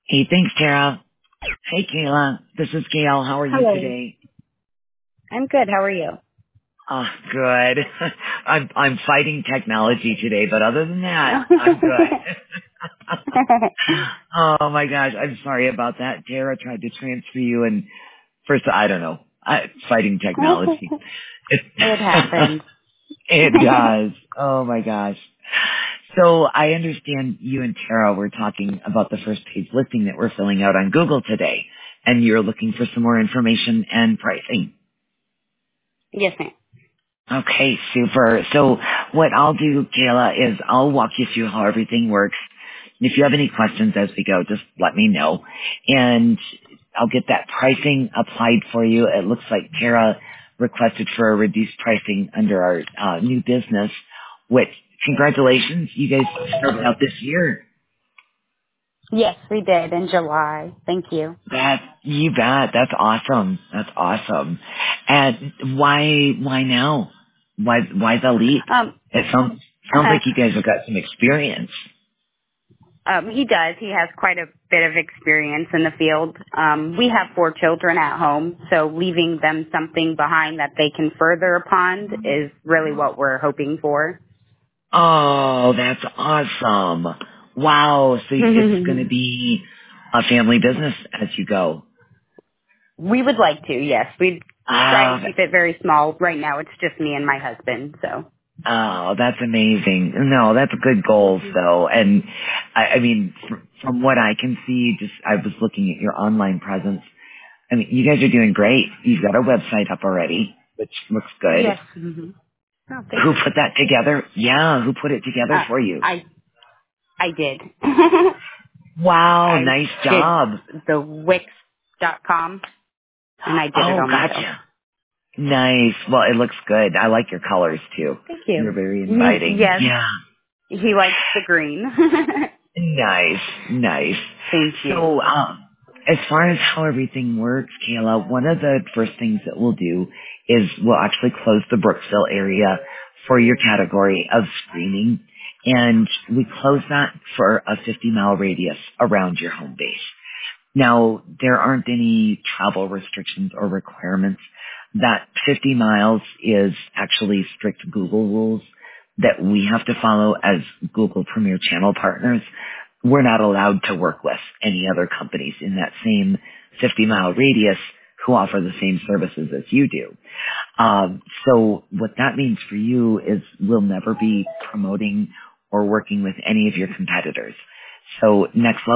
Hey, thanks, Tara. Hey, Kayla. This is Gail. How are you Hello. today? I'm good. How are you? Oh, good. I'm fighting technology today, but other than that, I'm good. Oh my gosh, I'm sorry about that. Tara tried to transfer you, and first, I don't know. Fighting technology. It, It happens. it does. Oh my gosh. So I understand you and Tara were talking about the first page listing that we're filling out on Google today, and you're looking for some more information and pricing. Yes, ma'am. Okay, super. So what I'll do, Kayla, is I'll walk you through how everything works. If you have any questions as we go, just let me know. And I'll get that pricing applied for you. It looks like Tara requested for a reduced pricing under our new business, which, congratulations, you guys started out this year. Yes, we did in July. Thank you. You bet. That's awesome. That's awesome. And why now? Why the leap? Um, It sounds like you guys have got some experience. he does. He has quite a bit of experience in the field. We have 4 children at home, so leaving them something behind that they can further upon is really what we're hoping for. Oh, that's awesome. Wow. So it's going to We be a family business as you go. would like to, yes. We try to Oh, keep it very small. Right now, it's just me and my husband. So. oh, that's amazing. No, that's good goals though. And I mean, from what I can see, I was looking at your online presence. I mean, you guys are doing great. You've got a website up already, which looks good. Yes. Oh, thank Who you. put that together? Yeah, who put it together for you? I did. Wow, I nice did job. the Wix.com, and I did it Oh, all myself. gotcha. Nice. Well, it looks good. I like your colors too. Thank You're you. very inviting. Yes, Yeah. he likes the green. Nice. Nice. Thank you. So, as far as how everything works, Kayla, one of the first things that we'll do is we'll actually close the Brooksville area for your category of screening. And we close that for a 50-mile radius around your home base. Now, there aren't any travel restrictions or requirements. That 50 miles is actually strict Google rules that we have to follow as Google Premier Channel partners. We're not allowed to work with any other companies in that same 50-mile radius who offer the same services as you do. So what that means for you is we'll never be promoting or working with any of your competitors. So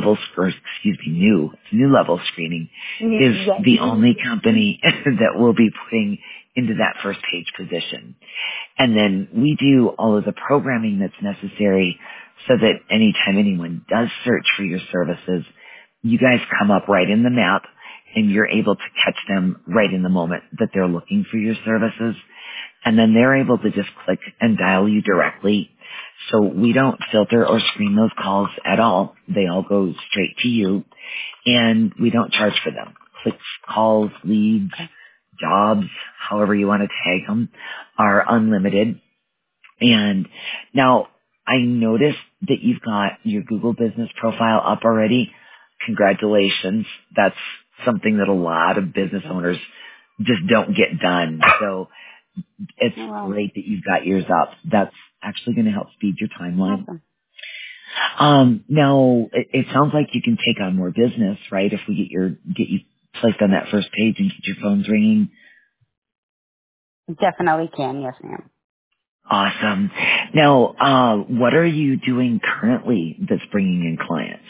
new level screening is Yes. the only company that will be putting into that first page position. And then we do all of the programming that's necessary so that anytime anyone does search for your services, you guys come up right in the map and you're able to catch them right in the moment that they're looking for your services. And then they're able to just click and dial you directly. So we don't filter or screen those calls at all. They all go straight to you, and we don't charge for them. Clicks, calls, leads, jobs, however you want to tag them, are unlimited. And now I noticed that you've got your Google business profile up already. Congratulations. That's something that a lot of business owners just don't get done. So it's Oh, wow. great that you've got yours up. That's actually going to help speed your timeline. Awesome. Now it sounds like you can take on more business, right? If we get you placed on that first page and get your phones ringing. Definitely can. Yes, ma'am. Awesome. Now, what are you doing currently that's bringing in clients?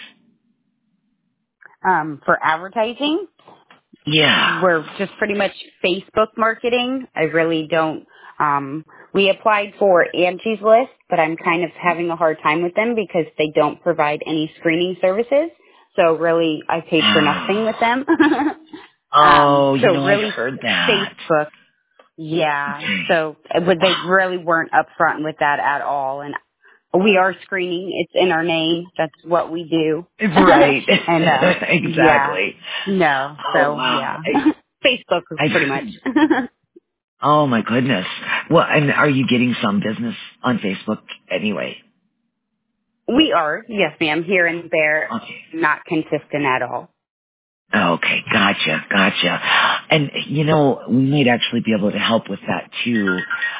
For advertising, Yeah. we're just pretty much Facebook marketing. I really don't. We applied for Angie's List, but I'm kind of having a hard time with them because they don't provide any screening services. So really, I paid for nothing with them. Oh, you So know, I've really, heard that. Facebook. Yeah. Okay. So they really weren't upfront with that at all. And we are screening. It's in our name. That's what we do. Right. And yeah. Exactly. No. Oh, So wow. yeah. Facebook pretty much. Oh my goodness. Well, and are you getting some business on Facebook anyway? We are, yes, ma'am, here and there, Okay. not consistent at all. Okay, gotcha. And we might actually be able to help with that too.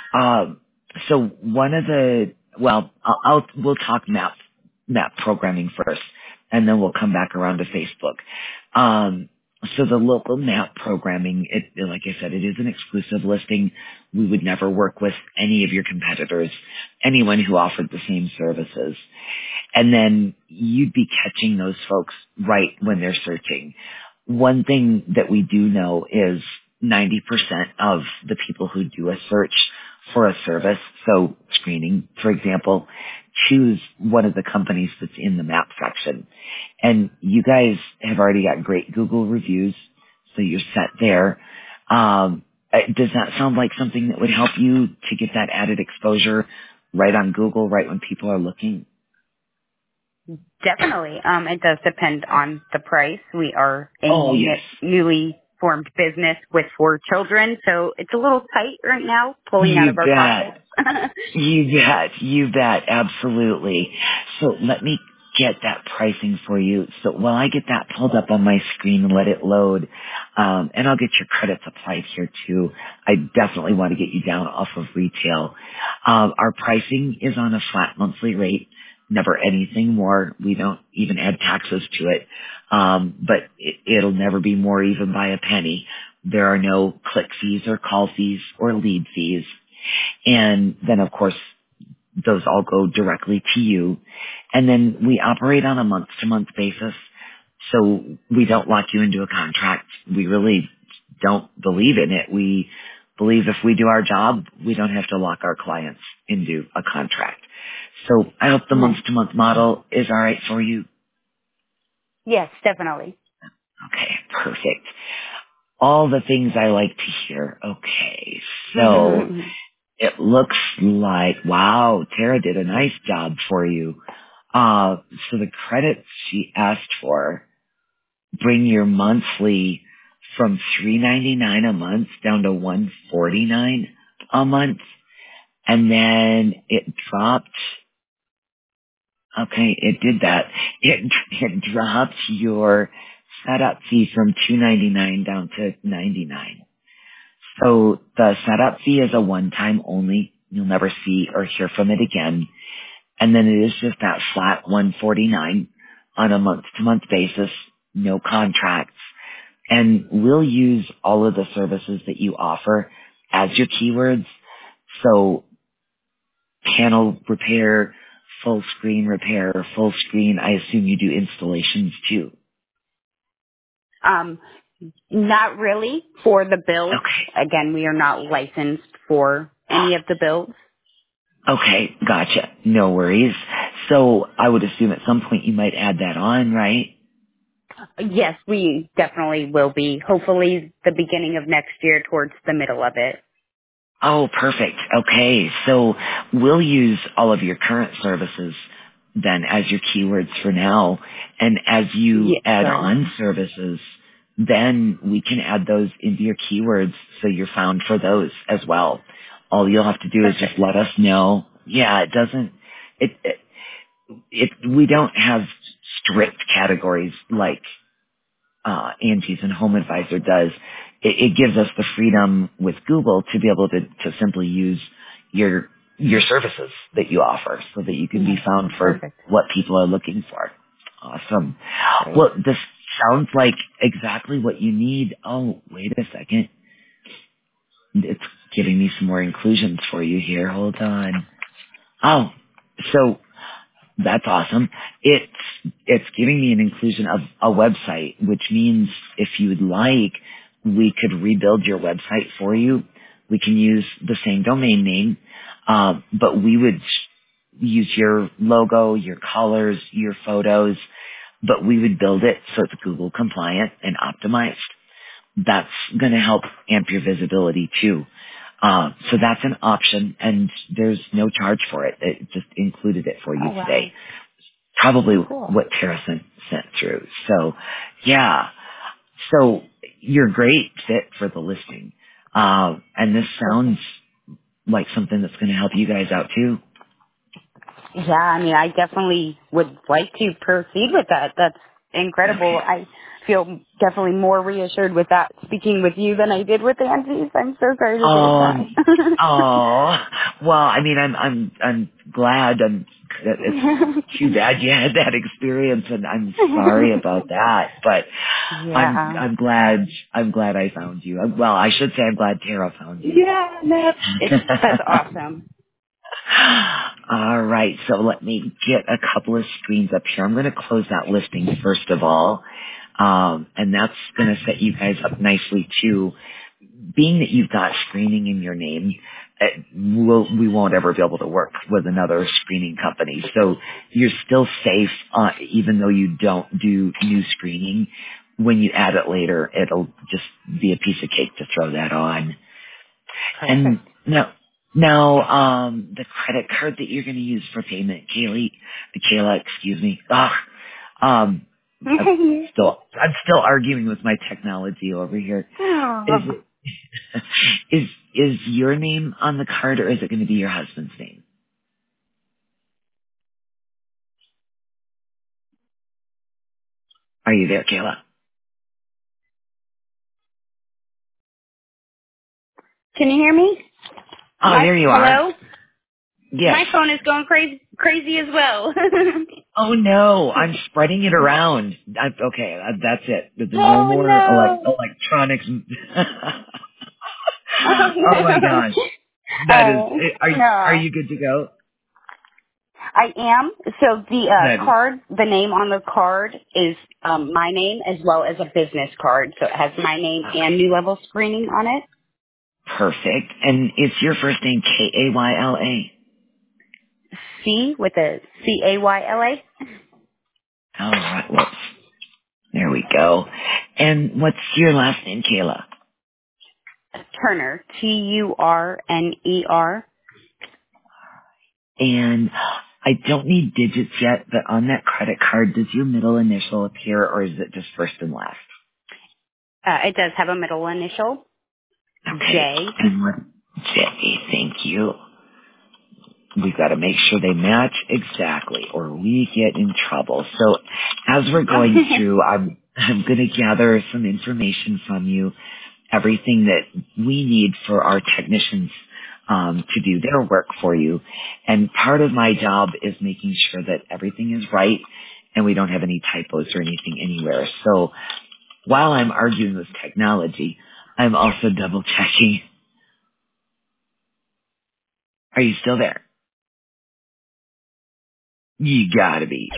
So one of the, well, we'll talk map programming first, and then we'll come back around to Facebook. So the local map programming, like I said, it is an exclusive listing. We would never work with any of your competitors, anyone who offered the same services. And then you'd be catching those folks right when they're searching. One thing that we do know is 90% of the people who do a search for a service, so screening, for example, choose one of the companies that's in the map section. And you guys have already got great Google reviews, so you're set there. Does that sound like something that would help you to get that added exposure right on Google, right when people are looking? Definitely. It does depend on the price. We are a Yes. newly formed business with 4 children, so it's a little tight right now, pulling out You of our bet. pockets. You bet. Absolutely. So let me get that pricing for you. So while I get that pulled up on my screen and let it load, and I'll get your credits applied here too. I definitely want to get you down off of retail. Our pricing is on a flat monthly rate. Never anything more. We don't even add taxes to it. But it'll never be more even by a penny. There are no click fees or call fees or lead fees. And then of course, those all go directly to you. And then we operate on a month-to-month basis. So we don't lock you into a contract. We really don't believe in it. We believe if we do our job, we don't have to lock our clients into a contract. So I hope the month-to-month model is all right for you. Yes, definitely. Okay, perfect. All the things I like to hear. Okay, so it looks like, wow, Tara did a nice job for you. So the credits she asked for bring your monthly from $3.99 a month down to $149 a month. And then it dropped, okay, it did that. It dropped your setup fee from $2.99 down to $99. So the setup fee is a one-time only. You'll never see or hear from it again. And then it is just that flat $149 on a month-to-month basis, no contracts. And we'll use all of the services that you offer as your keywords. So panel repair, full screen repair, full screen. I assume you do installations too. Not really for the builds. Okay. Again, we are not licensed for any of the builds. Okay, gotcha. No worries. So I would assume at some point you might add that on, right? Yes, we definitely will be. Hopefully the beginning of next year towards the middle of it. Oh, perfect. Okay. So we'll use all of your current services then as your keywords for now. And as you add on services, then we can add those into your keywords so you're found for those as well. All you'll have to do is just let us know. Yeah, we don't have strict categories like Angie's and Home Advisor does. It gives us the freedom with Google to be able to simply use your services that you offer so that you can be found for what people are looking for. Awesome. Great. Well, this sounds like exactly what you need. Oh, wait a second. It's giving me some more inclusions for you here. Hold on. Oh, so that's awesome. It's giving me an inclusion of a website, which means if you would like, we could rebuild your website for you. We can use the same domain name, but we would use your logo, your colors, your photos, but we would build it so it's Google compliant and optimized. That's going to help amp your visibility too. So that's an option, and there's no charge for it. It just included it for you today. Probably what Tara sent through. So, yeah. So you're a great fit for the listing. And this sounds like something that's going to help you guys out too. Yeah, I mean, I definitely would like to proceed with that. That's incredible. Okay. I feel definitely more reassured with that speaking with you than I did with Angie's. I'm so sorry to say Um. that. Oh. Well, I mean, I'm glad. It's too bad you had that experience, and I'm sorry about that. But Yeah. I'm glad I found you. Well, I should say I'm glad Tara found you. Yeah, that's awesome. All right, so let me get a couple of screens up here. I'm going to close that listing first of all, and that's going to set you guys up nicely too. Being that you've got screening in your name, we won't ever be able to work with another screening company. So you're still safe, even though you don't do new screening. When you add it later, it'll just be a piece of cake to throw that on. And Perfect. now, the credit card that you're going to use for payment, Kayla, excuse me. Um, I'm still arguing with my technology over here. Is Oh. it, is your name on the card, or is it going to be your husband's name? Are you there, Kayla? Can you hear me? Oh, there you are. Hello? Yes. My phone is going crazy as well. Oh no, I'm spreading it around. Okay, that's it. There's no Oh more no! electronics. Oh Oh my no! gosh. That is, are No. you good to go? I am. So the That is card, the name on the card is my name as well as a business card. So it has my name and New Level Screening on it. perfect. And it's your first name, Kayla. C with a Cayla. All right, whoops. There we go. And what's your last name, Kayla? Turner. Turner. And I don't need digits yet, but on that credit card, does your middle initial appear, or is it just first and last? It does have a middle initial, Okay. J. And what? J. Thank you. We've got to make sure they match exactly, or we get in trouble. So, as we're going through, I'm going to gather some information from you, everything that we need for our technicians to do their work for you. And part of my job is making sure that everything is right and we don't have any typos or anything anywhere. So, while I'm arguing with technology, I'm also double checking. Are you still there? You gotta be.